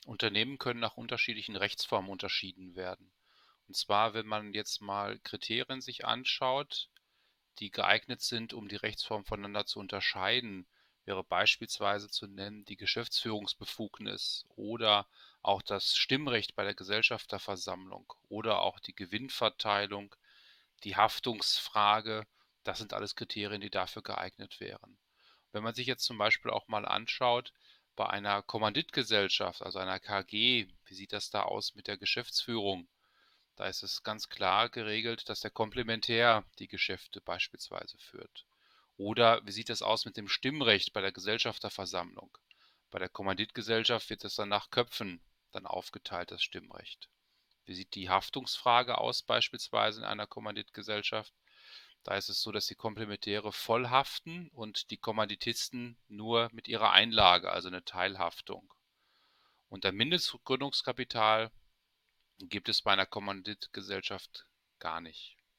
Unternehmen können nach unterschiedlichen Rechtsformen unterschieden werden. Und zwar, wenn man jetzt mal Kriterien sich anschaut, die geeignet sind, um die Rechtsformen voneinander zu unterscheiden, wäre beispielsweise zu nennen die Geschäftsführungsbefugnis oder auch das Stimmrecht bei der Gesellschafterversammlung oder auch die Gewinnverteilung, die Haftungsfrage. Das sind alles Kriterien, die dafür geeignet wären. Wenn man sich jetzt zum Beispiel auch mal anschaut, bei einer Kommanditgesellschaft, also einer KG, wie sieht das da aus mit der Geschäftsführung? Da ist es ganz klar geregelt, dass der Komplementär die Geschäfte beispielsweise führt. Oder wie sieht es aus mit dem Stimmrecht bei der Gesellschafterversammlung? Bei der Kommanditgesellschaft wird es dann nach Köpfen dann aufgeteilt, das Stimmrecht. Wie sieht die Haftungsfrage aus beispielsweise in einer Kommanditgesellschaft? Da ist es so, dass die Komplementäre voll haften und die Kommanditisten nur mit ihrer Einlage, also eine Teilhaftung. Und ein Mindestgründungskapital gibt es bei einer Kommanditgesellschaft gar nicht.